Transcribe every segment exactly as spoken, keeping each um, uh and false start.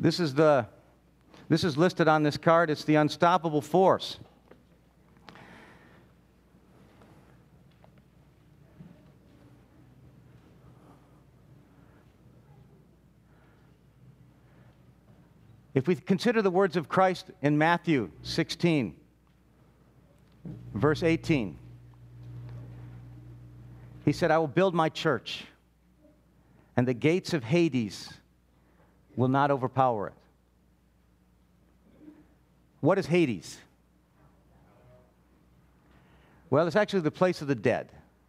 This is the, this is listed on this card. It's the unstoppable force. If we consider the words of Christ in Matthew sixteen, verse eighteen, he said, I will build my church, and the gates of Hades will not overpower it. What is Hades? Well, it's actually the place of the dead.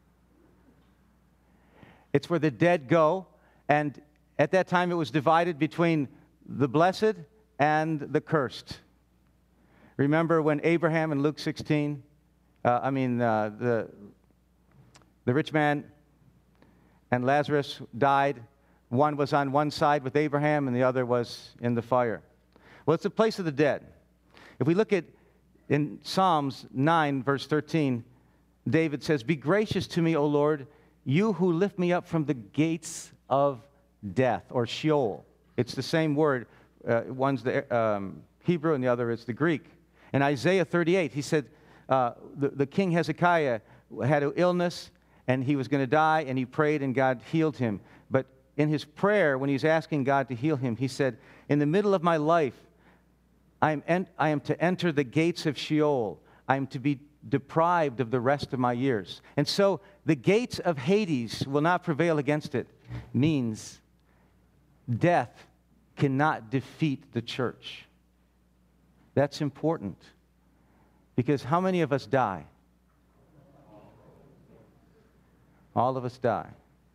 It's where the dead go, and at that time it was divided between the blessed and the cursed. Remember when Abraham in Luke sixteen, uh, I mean, uh, the, the rich man and Lazarus died. One was on one side with Abraham and the other was in the fire. Well, it's the place of the dead. If we look at in Psalms nine, verse thirteen, David says, be gracious to me, O Lord, you who lift me up from the gates of death, or Sheol. It's the same word. Uh, one's the um, Hebrew and the other is the Greek. In Isaiah thirty-eight, he said uh, the, the king Hezekiah had an illness and he was going to die, and he prayed and God healed him. But in his prayer, when he's asking God to heal him, he said, in the middle of my life, I am, en- I am to enter the gates of Sheol. I am to be deprived of the rest of my years. And so the gates of Hades will not prevail against it. Means death cannot defeat the church. That's important. Because how many of us die? All of us die.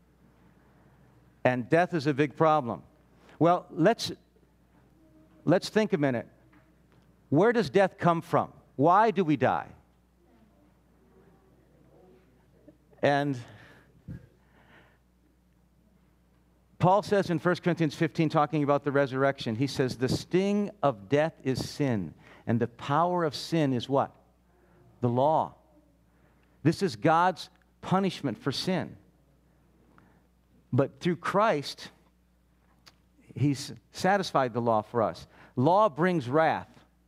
And death is a big problem. Well, let's, let's think a minute. Where does death come from? Why do we die? And Paul says in First Corinthians fifteen, talking about the resurrection, he says, the sting of death is sin, and the power of sin is what? The law. This is God's punishment for sin. But through Christ, he's satisfied the law for us. Law brings wrath.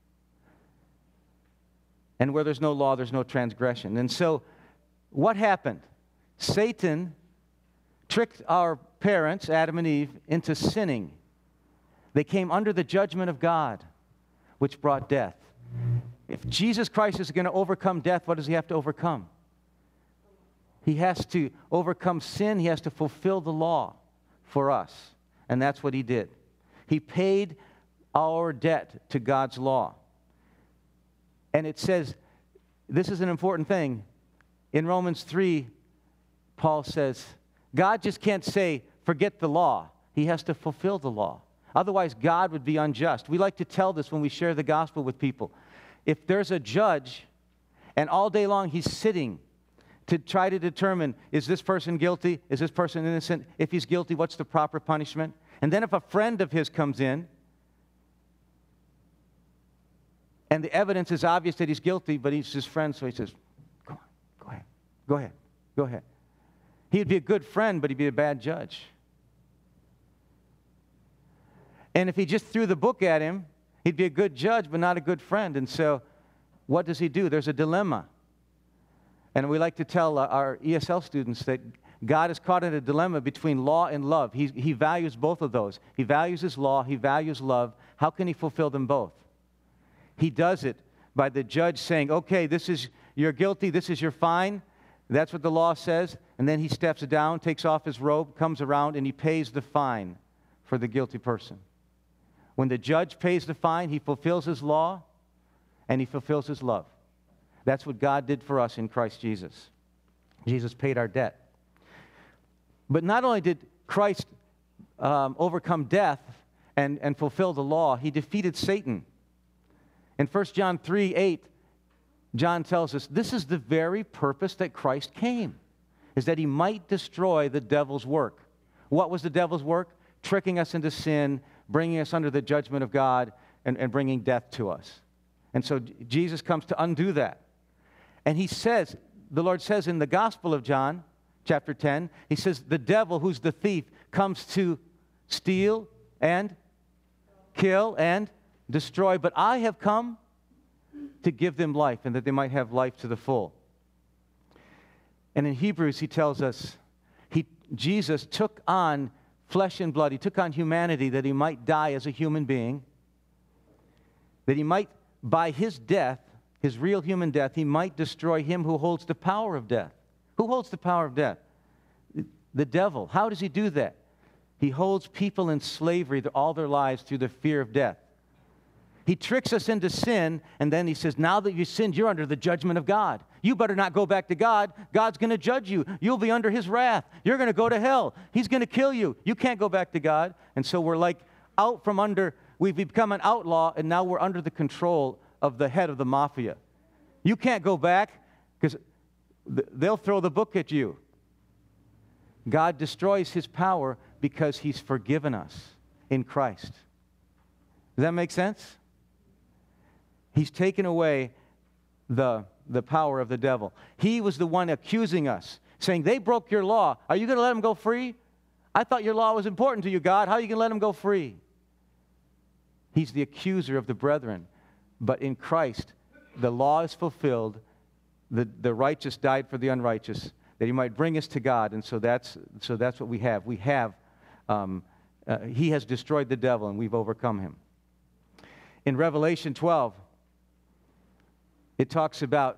And where there's no law, there's no transgression. And so, what happened? Satan tricked our parents, Adam and Eve, into sinning. They came under the judgment of God, which brought death. If Jesus Christ is going to overcome death, what does he have to overcome? He has to overcome sin. He has to fulfill the law for us. And that's what he did. He paid our debt to God's law. And it says, this is an important thing. In Romans three, Paul says, God just can't say, forget the law. He has to fulfill the law. Otherwise, God would be unjust. We like to tell this when we share the gospel with people. If there's a judge, and all day long he's sitting to try to determine, is this person guilty? Is this person innocent? If he's guilty, what's the proper punishment? And then if a friend of his comes in, and the evidence is obvious that he's guilty, but he's his friend, so he says, go on, go ahead, go ahead, go ahead. He'd be a good friend, but he'd be a bad judge. And if he just threw the book at him, he'd be a good judge, but not a good friend. And so, what does he do? There's a dilemma. And we like to tell uh, our E S L students that God is caught in a dilemma between law and love. He, he values both of those. He values his law, he values love. How can he fulfill them both? He does it by the judge saying, okay, this is, you're guilty, this is your fine. That's what the law says. And then he steps down, takes off his robe, comes around, and he pays the fine for the guilty person. When the judge pays the fine, he fulfills his law and he fulfills his love. That's what God did for us in Christ Jesus. Jesus paid our debt. But not only did Christ um, overcome death and, and fulfill the law, he defeated Satan. In First John three eight, John tells us, this is the very purpose that Christ came, is that he might destroy the devil's work. What was the devil's work? Tricking us into sin, bringing us under the judgment of God, and, and bringing death to us. And so Jesus comes to undo that. And he says, the Lord says in the Gospel of John, chapter ten, he says, the devil, who's the thief, comes to steal and kill, and destroy. But I have come to give them life, and that they might have life to the full. And in Hebrews, he tells us, he, Jesus took on flesh and blood. He took on humanity that he might die as a human being, that he might, by his death, his real human death, he might destroy him who holds the power of death. Who holds the power of death? The devil. How does he do that? He holds people in slavery all their lives through the fear of death. He tricks us into sin, and then he says, now that you sinned, you're under the judgment of God. You better not go back to God. God's going to judge you. You'll be under his wrath. You're going to go to hell. He's going to kill you. You can't go back to God. And so we're like out from under, we've become an outlaw, and now we're under the control of the head of the mafia. You can't go back because they'll throw the book at you. God destroys his power because he's forgiven us in Christ. Does that make sense? He's taken away the, the power of the devil. He was the one accusing us, saying, they broke your law. Are you going to let them go free? I thought your law was important to you, God. How are you going to let them go free? He's the accuser of the brethren. But in Christ, the law is fulfilled. The, the righteous died for the unrighteous, that he might bring us to God. And so that's, so that's what we have. We have, um, uh, he has destroyed the devil, and we've overcome him. In Revelation twelve, it talks about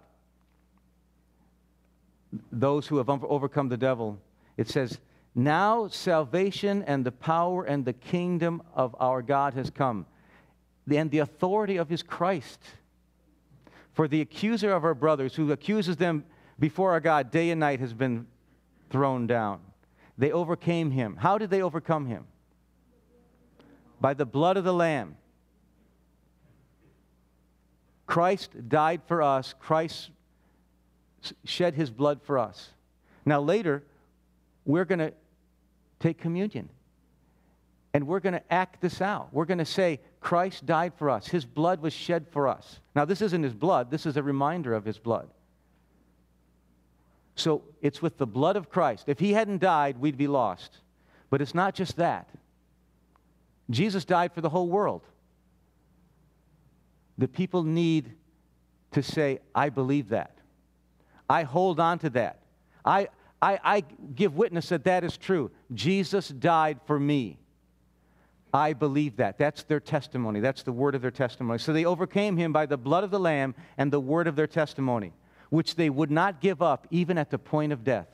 those who have overcome the devil. It says, now salvation and the power and the kingdom of our God has come, and the authority of his Christ. For the accuser of our brothers, who accuses them before our God day and night, has been thrown down. They overcame him. How did they overcome him? By the blood of the Lamb. Christ died for us. Christ shed his blood for us. Now later, we're going to take communion. And we're going to act this out. We're going to say, Christ died for us. His blood was shed for us. Now this isn't his blood. This is a reminder of his blood. So it's with the blood of Christ. If he hadn't died, we'd be lost. But it's not just that. Jesus died for the whole world. The people need to say, I believe that. I hold on to that. I, I, I give witness that that is true. Jesus died for me. I believe that. That's their testimony. That's the word of their testimony. So they overcame him by the blood of the Lamb and the word of their testimony, which they would not give up even at the point of death.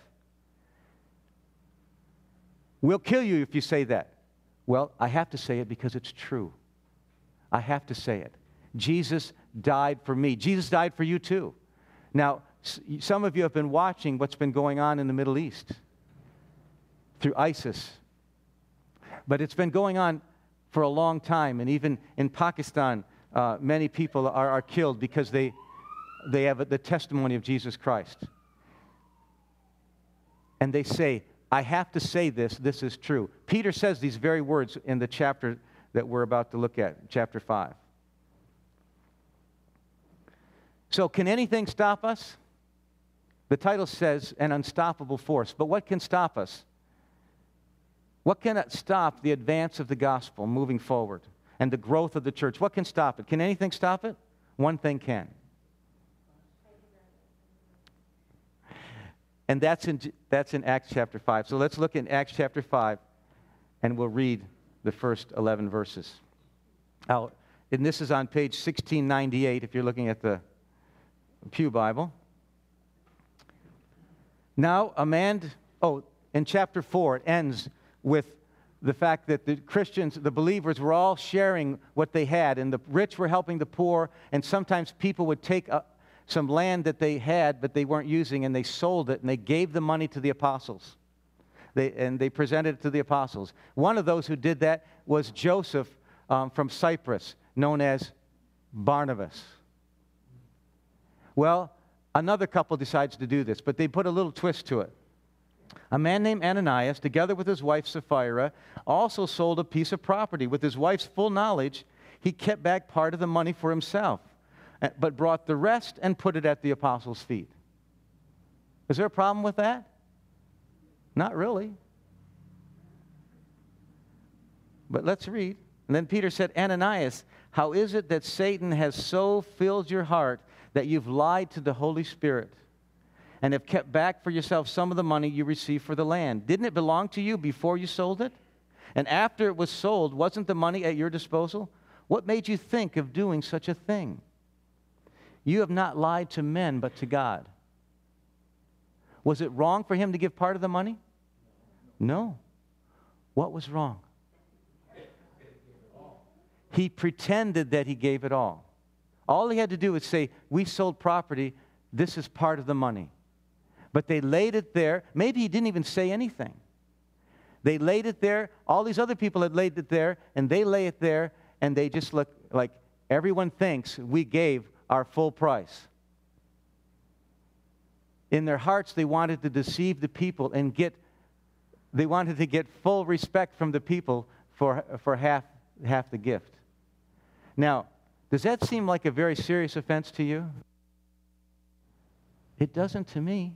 We'll kill you if you say that. Well, I have to say it because it's true. I have to say it. Jesus died for me. Jesus died for you too. Now, some of you have been watching what's been going on in the Middle East through ISIS. But it's been going on for a long time. And even in Pakistan, uh, many people are, are killed because they, they have the testimony of Jesus Christ. And they say, I have to say this, this is true. Peter says these very words in the chapter that we're about to look at, chapter five. So can anything stop us? The title says an unstoppable force. But what can stop us? What can stop the advance of the gospel moving forward and the growth of the church? What can stop it? Can anything stop it? One thing can. And that's in, that's in Acts chapter five. So let's look in Acts chapter five, and we'll read the first eleven verses. Now, and this is on page sixteen ninety-eight if you're looking at the Pew Bible. Now, a man, oh, in chapter four, it ends with the fact that the Christians, the believers, were all sharing what they had, and the rich were helping the poor, and sometimes people would take a, some land that they had but they weren't using, and they sold it, and they gave the money to the apostles. They, and they presented it to the apostles. One of those who did that was Joseph um, from Cyprus, known as Barnabas. Well, another couple decides to do this, but they put a little twist to it. A man named Ananias, together with his wife Sapphira, also sold a piece of property. With his wife's full knowledge, he kept back part of the money for himself, but brought the rest and put it at the apostles' feet. Is there a problem with that? Not really. But let's read. And then Peter said, Ananias, how is it that Satan has so filled your heart that you've lied to the Holy Spirit and have kept back for yourself some of the money you received for the land? Didn't it belong to you before you sold it? And after it was sold, wasn't the money at your disposal? What made you think of doing such a thing? You have not lied to men, but to God. Was it wrong for him to give part of the money? No. What was wrong? He pretended that he gave it all. All he had to do was say, we sold property, this is part of the money. But they laid it there. Maybe he didn't even say anything. They laid it there. All these other people had laid it there, and they lay it there, and they just look like everyone thinks we gave our full price. In their hearts, they wanted to deceive the people and get, they wanted to get full respect from the people for, for half, half the gift. Now, does that seem like a very serious offense to you? It doesn't to me.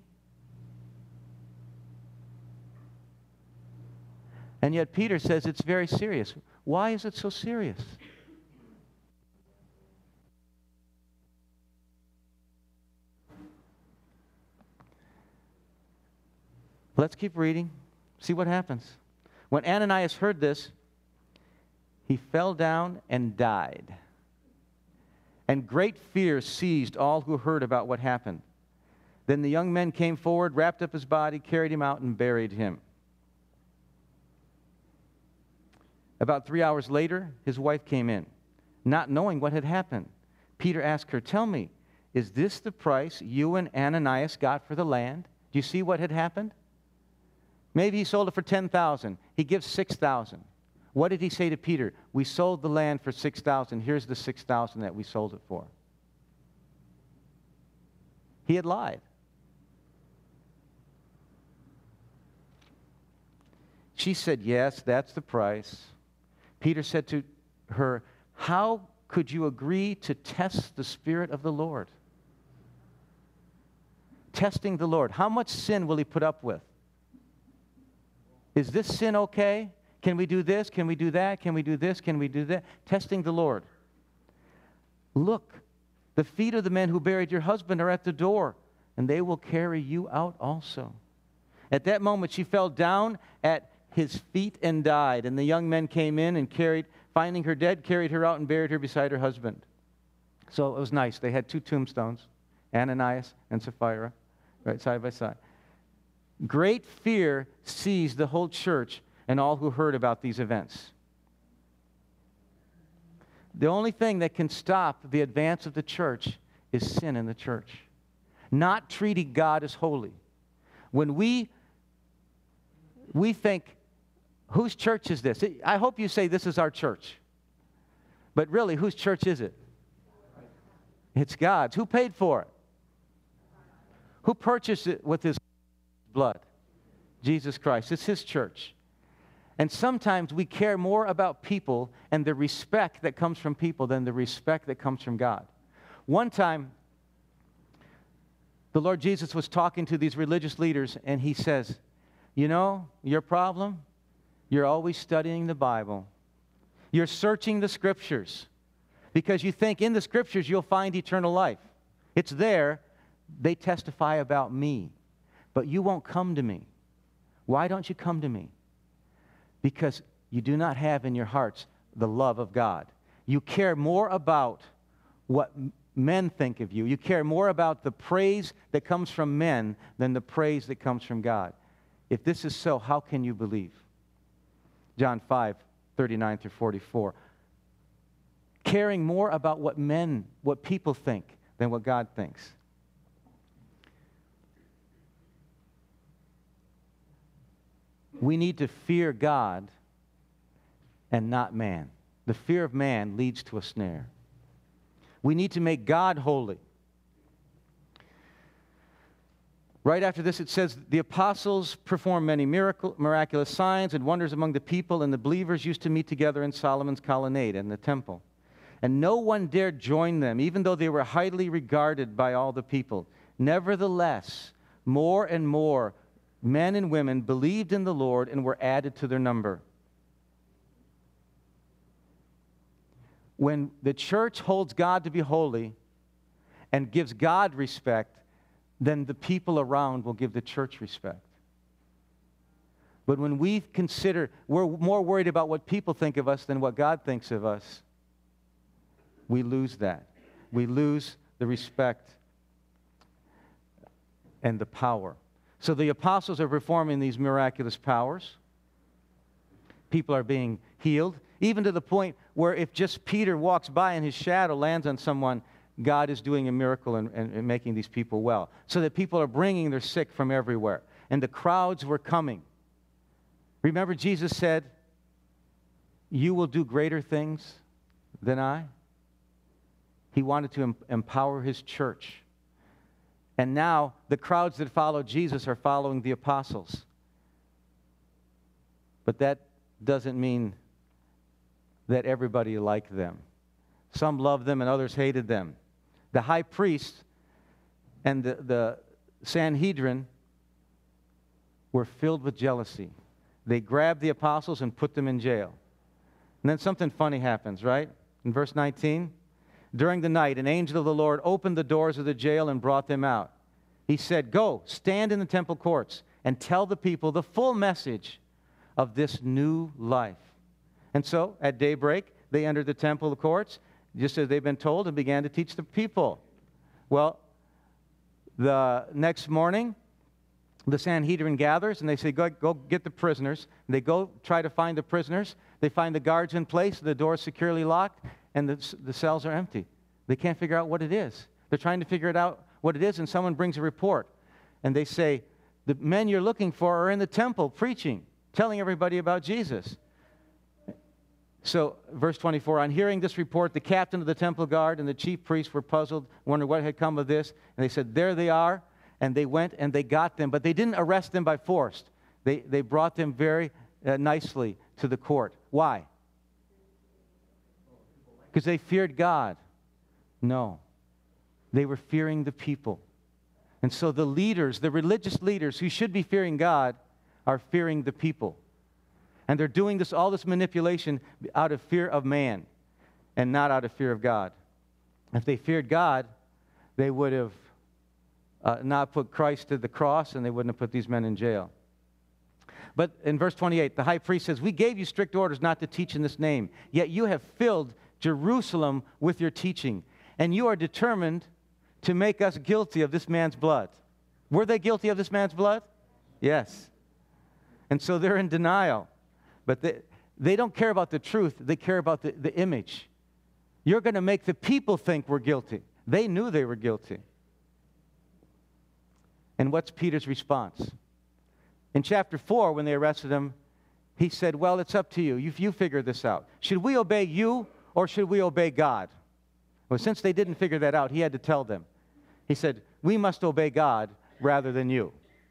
And yet Peter says it's very serious. Why is it so serious? Let's keep reading. See what happens. When Ananias heard this, he fell down and died. And great fear seized all who heard about what happened. Then the young men came forward, wrapped up his body, carried him out, and buried him. About three hours later, his wife came in, not knowing what had happened. Peter asked her, tell me, is this the price you and Ananias got for the land? Do you see what had happened? Maybe he sold it for ten thousand dollars. He gives six thousand dollars. What did he say to Peter? We sold the land for six thousand dollars. Here's the six thousand dollars that we sold it for. He had lied. She said, yes, that's the price. Peter said to her, how could you agree to test the Spirit of the Lord? Testing the Lord. How much sin will he put up with? Is this sin okay? Can we do this? Can we do that? Can we do this? Can we do that? Testing the Lord. Look, the feet of the men who buried your husband are at the door, and they will carry you out also. At that moment, she fell down at his feet and died. And the young men came in and carried, finding her dead, carried her out and buried her beside her husband. So it was nice. They had two tombstones, Ananias and Sapphira, right side by side. Great fear seized the whole church and all who heard about these events. The only thing that can stop the advance of the church is sin in the church. Not treating God as holy. When we, we think, whose church is this? I hope you say this is our church. But really, whose church is it? It's God's. Who paid for it? Who purchased it with his blood? Jesus Christ. It's his church. And sometimes we care more about people and the respect that comes from people than the respect that comes from God. One time, the Lord Jesus was talking to these religious leaders, and he says, you know, your problem? You're always studying the Bible. You're searching the Scriptures because you think in the Scriptures you'll find eternal life. It's there. They testify about me. But you won't come to me. Why don't you come to me? Because you do not have in your hearts the love of God. You care more about what men think of you. You care more about the praise that comes from men than the praise that comes from God. If this is so, how can you believe? John five, thirty-nine through forty-four. Caring more about what men, what people think than what God thinks. We need to fear God and not man. The fear of man leads to a snare. We need to make God holy. Right after this, it says, the apostles performed many miracle, miraculous signs and wonders among the people, and the believers used to meet together in Solomon's colonnade and the temple. And no one dared join them, even though they were highly regarded by all the people. Nevertheless, more and more men and women believed in the Lord and were added to their number. when the church holds God to be holy and gives God respect, then the people around will give the church respect. But when we consider, we're more worried about what people think of us than what God thinks of us, we lose that. We lose the respect and the power. So the apostles are performing these miraculous powers. People are being healed, even to the point where if just Peter walks by and his shadow lands on someone, God is doing a miracle and, and, and making these people well. So that people are bringing their sick from everywhere. And the crowds were coming. Remember, Jesus said, "You will do greater things than I." He wanted to em- empower his church. And now the crowds that follow Jesus are following the apostles. But that doesn't mean that everybody liked them. Some loved them and others hated them. The high priest and the, the Sanhedrin were filled with jealousy. They grabbed the apostles and put them in jail. And then something funny happens, right? In verse nineteen, during the night, an angel of the Lord opened the doors of the jail and brought them out. He said, "Go, stand in the temple courts and tell the people the full message of this new life." And so, at daybreak, they entered the temple courts, just as they've been told, and began to teach the people. Well, the next morning, the Sanhedrin gathers, and they say, go, go get the prisoners. And they go try to find the prisoners. They find the guards in place, the doors securely locked, and the, the cells are empty. They can't figure out what it is. They're trying to figure it out what it is, and someone brings a report. And they say, the men you're looking for are in the temple preaching, telling everybody about Jesus. So, verse twenty-four, on hearing this report, the captain of the temple guard and the chief priests were puzzled, wondering what had come of this. And they said, there they are. And they went and they got them. But they didn't arrest them by force. They, they brought them very uh, nicely to the court. Why? Because they feared God. No. They were fearing the people. And so the leaders, the religious leaders who should be fearing God, are fearing the people. And they're doing this, all this manipulation out of fear of man and not out of fear of God. If they feared God, they would have uh, not put Christ to the cross, and they wouldn't have put these men in jail. But in verse twenty-eight, the high priest says, "We gave you strict orders not to teach in this name, yet you have filled Jerusalem with your teaching, and you are determined to make us guilty of this man's blood." Were they guilty of this man's blood? Yes. And so they're in denial. But they, they don't care about the truth. They care about the, the image. You're going to make the people think we're guilty. They knew they were guilty. And what's Peter's response? In chapter four, when they arrested him, he said, well, it's up to you. You, you figure this out. Should we obey you or should we obey God? Well, since they didn't figure that out, he had to tell them. He said, we must obey God rather than you.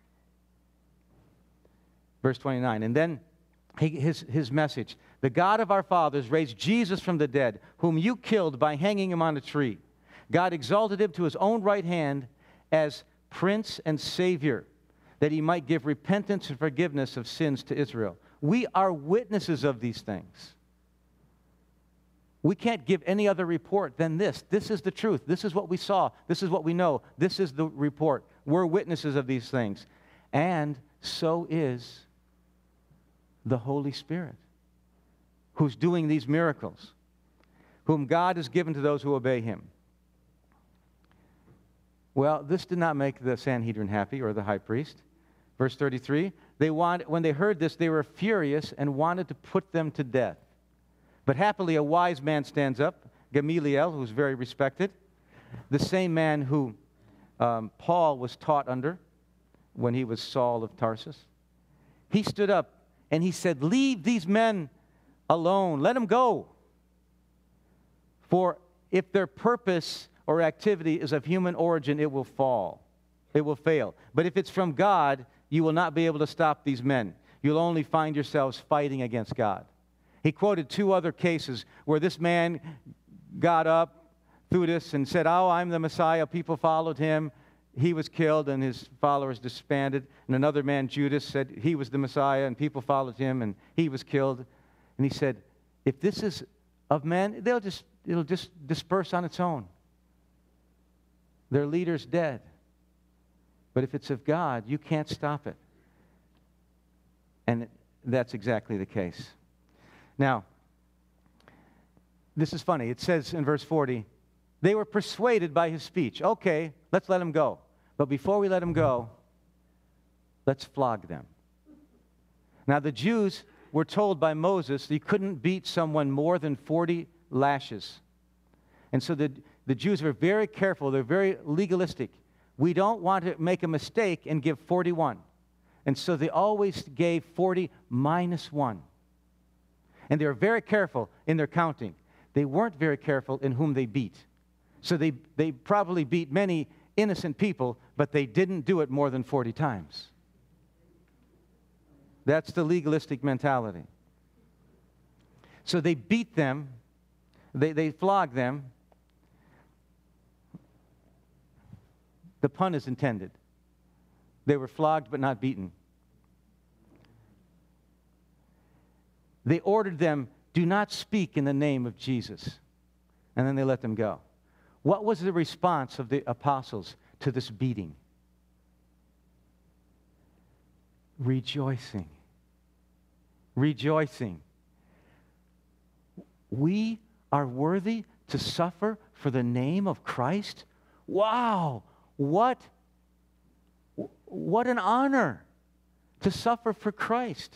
Verse twenty-nine, and then he, his, his message, the God of our fathers raised Jesus from the dead, whom you killed by hanging him on a tree. God exalted him to his own right hand as Prince and Savior, that he might give repentance and forgiveness of sins to Israel. We are witnesses of these things. We can't give any other report than this. This is the truth. This is what we saw. This is what we know. This is the report. We're witnesses of these things. And so is the Holy Spirit, who's doing these miracles, whom God has given to those who obey him. Well, this did not make the Sanhedrin happy, or the high priest. Verse thirty-three, they want, when they heard this, they were furious and wanted to put them to death. But happily a wise man stands up, Gamaliel, who's very respected, the same man who um, Paul was taught under when he was Saul of Tarsus. He stood up and he said, leave these men alone. Let them go. For if their purpose or activity is of human origin, it will fall. It will fail. But if it's from God, you will not be able to stop these men. You'll only find yourselves fighting against God. He quoted two other cases where this man got up, Theudas, and said, oh, I'm the Messiah. People followed him. He was killed and his followers disbanded. And another man, Judas, said he was the Messiah and people followed him and he was killed. And he said, if this is of men, they'll just it'll just disperse on its own. Their leader's dead. But if it's of God, you can't stop it. And that's exactly the case. Now, this is funny. It says in verse forty, they were persuaded by his speech. Okay, let's let him go. But before we let him go, let's flog them. Now, the Jews were told by Moses that you couldn't beat someone more than forty lashes. And so the, the Jews were very careful. They're very legalistic. We don't want to make a mistake and give forty-one. And so they always gave forty minus one. And they were very careful in their counting. They weren't very careful in whom they beat. So they, they probably beat many innocent people, but they didn't do it more than forty times. That's the legalistic mentality. So they beat them. They, they flogged them. The pun is intended. They were flogged but not beaten. They ordered them, do not speak in the name of Jesus. And then they let them go. What was the response of the apostles to this beating? Rejoicing. Rejoicing. We are worthy to suffer for the name of Christ? Wow! What, what an honor to suffer for Christ.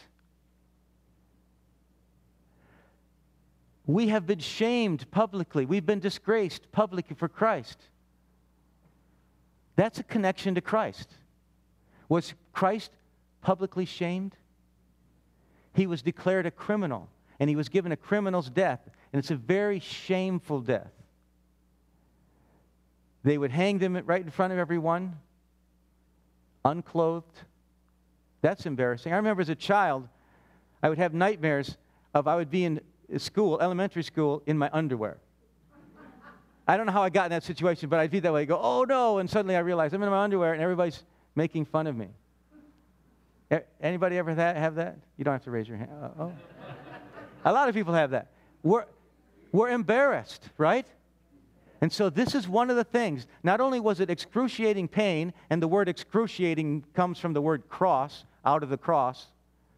We have been shamed publicly. We've been disgraced publicly for Christ. That's a connection to Christ. Was Christ publicly shamed? He was declared a criminal, and he was given a criminal's death, and it's a very shameful death. They would hang them right in front of everyone, unclothed. That's embarrassing. I remember as a child, I would have nightmares of I would be in school, elementary school, in my underwear. I don't know how I got in that situation, but I'd be that way. I go, oh no, and suddenly I realize I'm in my underwear and everybody's making fun of me. Anybody ever that, have that? You don't have to raise your hand. Uh, oh. A lot of people have that. We're, we're embarrassed, right? And so this is one of the things. Not only was it excruciating pain, and the word excruciating comes from the word cross, out of the cross,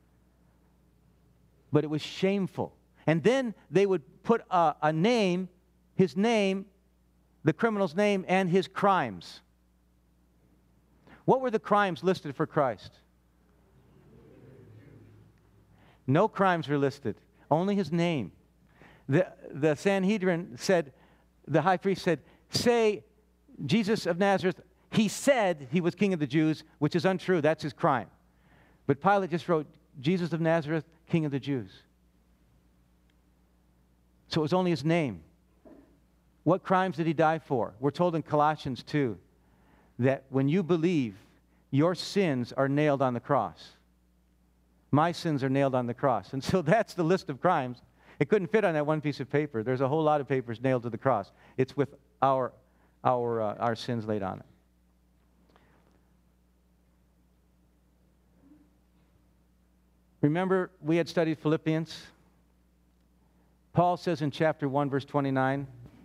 but it was shameful. And then they would put a, a name, his name, the criminal's name, and his crimes. What were the crimes listed for Christ? No crimes were listed, only his name. The, the Sanhedrin said, the high priest said, say, Jesus of Nazareth, he said he was king of the Jews, which is untrue. That's his crime. But Pilate just wrote, Jesus of Nazareth, king of the Jews. So it was only his name. What crimes did he die for? We're told in Colossians two that when you believe, your sins are nailed on the cross. My sins are nailed on the cross. And so that's the list of crimes. It couldn't fit on that one piece of paper. There's a whole lot of papers nailed to the cross. It's with our, our, uh, our sins laid on it. Remember, we had studied Philippians. Paul says in chapter one, verse twenty-nine,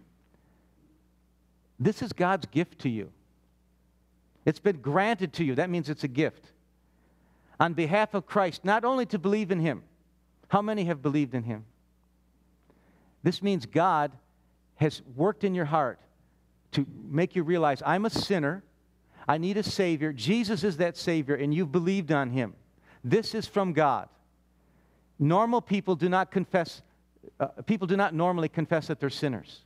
this is God's gift to you. It's been granted to you. That means it's a gift. On behalf of Christ, not only to believe in him. How many have believed in him? This means God has worked in your heart to make you realize, I'm a sinner, I need a Savior, Jesus is that Savior, and you've believed on him. This is from God. Normal people do not confess, uh, people do not normally confess that they're sinners.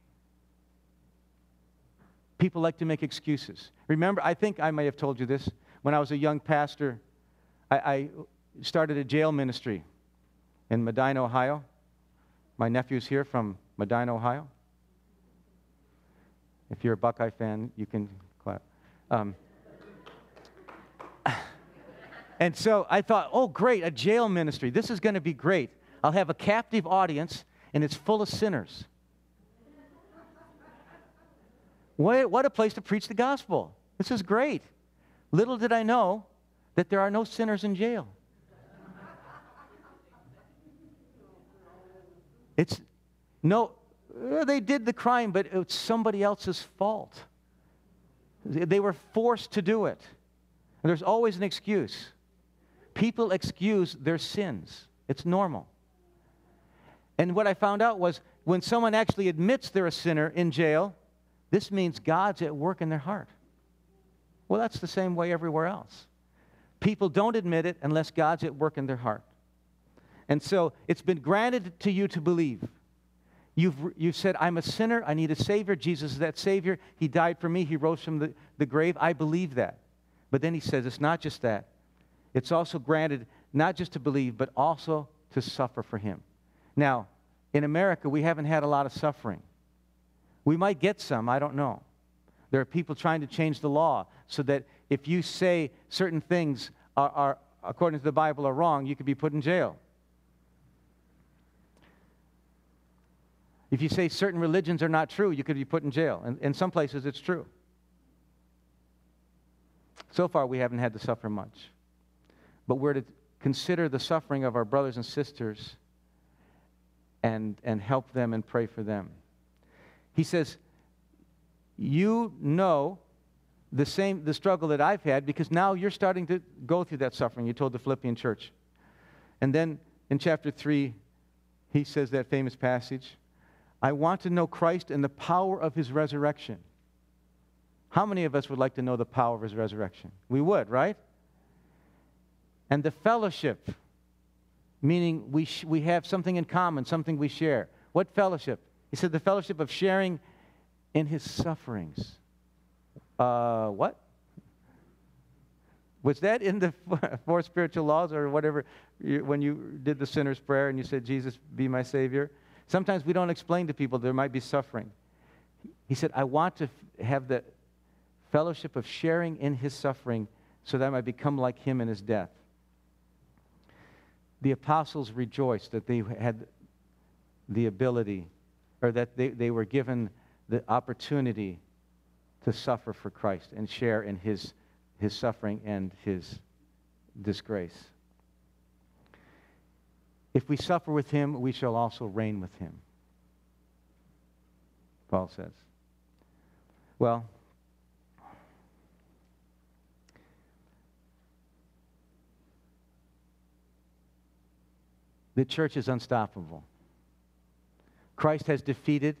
People like to make excuses. Remember, I think I may have told you this, when I was a young pastor, I, I started a jail ministry in Medina, Ohio. My nephew's here from Medina, Ohio. If you're a Buckeye fan, you can clap. Um, and so I thought, oh, great, a jail ministry. This is going to be great. I'll have a captive audience, and it's full of sinners. What, what a place to preach the gospel. This is great. Little did I know that there are no sinners in jail. It's no, uh, they did the crime, but it's somebody else's fault. They were forced to do it. And there's always an excuse. People excuse their sins. It's normal. And what I found out was when someone actually admits they're a sinner in jail, this means God's at work in their heart. Well, that's the same way everywhere else. People don't admit it unless God's at work in their heart. And so it's been granted to you to believe. You've, you've said, I'm a sinner, I need a Savior. Jesus is that Savior. He died for me. He rose from the, the grave. I believe that. But then he says it's not just that. It's also granted not just to believe, but also to suffer for him. Now, in America, we haven't had a lot of suffering. We might get some, I don't know. There are people trying to change the law so that if you say certain things are, are according to the Bible, are wrong, you could be put in jail. If you say certain religions are not true, you could be put in jail. And in some places, it's true. So far, we haven't had to suffer much. But we're to consider the suffering of our brothers and sisters and, and help them and pray for them. He says, you know the same the struggle that I've had because now you're starting to go through that suffering. You told the Philippian church. And then in chapter three, he says that famous passage, I want to know Christ and the power of his resurrection. How many of us would like to know the power of his resurrection? We would, right? And the fellowship, meaning we, sh- we have something in common, something we share. What fellowship? He said the fellowship of sharing in his sufferings. Uh, what? Was that in the four spiritual laws or whatever, you, when you did the sinner's prayer and you said, Jesus, be my Savior? Sometimes we don't explain to people there might be suffering. He said, I want to f- have the fellowship of sharing in his suffering so that I might become like him in his death. The apostles rejoiced that they had the ability, or that they, they were given the opportunity to suffer for Christ and share in his, his suffering and his disgrace. If we suffer with him, we shall also reign with him, Paul says. Well, the church is unstoppable. Christ has defeated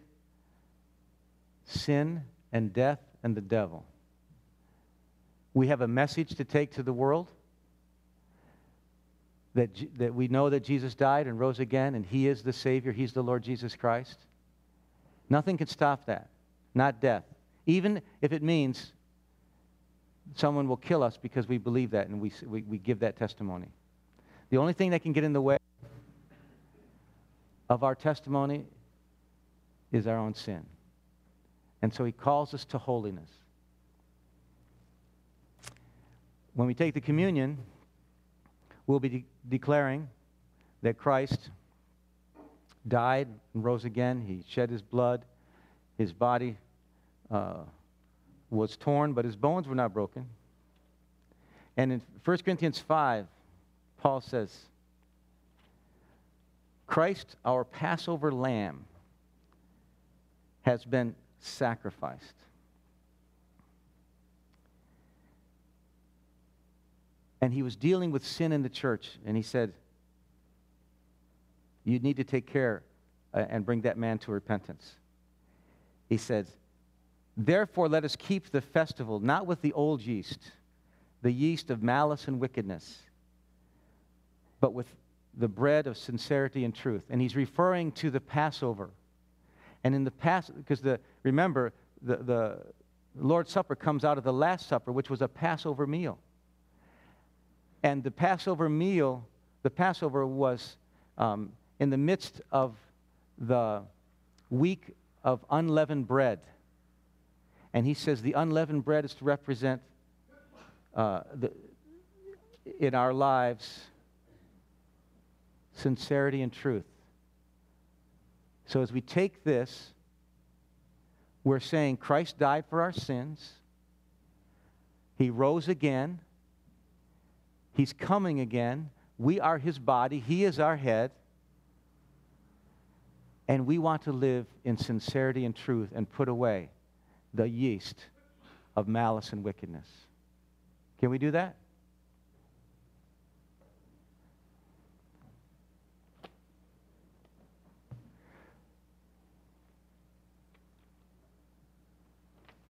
sin and death and the devil. We have a message to take to the world that, that we know that Jesus died and rose again and he is the Savior, he's the Lord Jesus Christ. Nothing can stop that, not death. Even if it means someone will kill us because we believe that and we, we, we give that testimony. The only thing that can get in the way of our testimony is our own sin. And so he calls us to holiness. When we take the communion, we'll be de- declaring that Christ died and rose again. He shed his blood. His body uh, was torn, but his bones were not broken. And in First Corinthians five, Paul says, Christ, our Passover lamb, has been sacrificed. And he was dealing with sin in the church, and he said, you need to take care uh, and bring that man to repentance. He said, therefore let us keep the festival, not with the old yeast, the yeast of malice and wickedness, but with the bread of sincerity and truth. And he's referring to the Passover. And in the past, because the remember, the, the Lord's Supper comes out of the Last Supper, which was a Passover meal. And the Passover meal, the Passover was um, in the midst of the week of unleavened bread. And he says the unleavened bread is to represent uh, the, in our lives sincerity and truth. So as we take this, we're saying Christ died for our sins. He rose again. He's coming again. We are his body. He is our head. And we want to live in sincerity and truth and put away the yeast of malice and wickedness. Can we do that?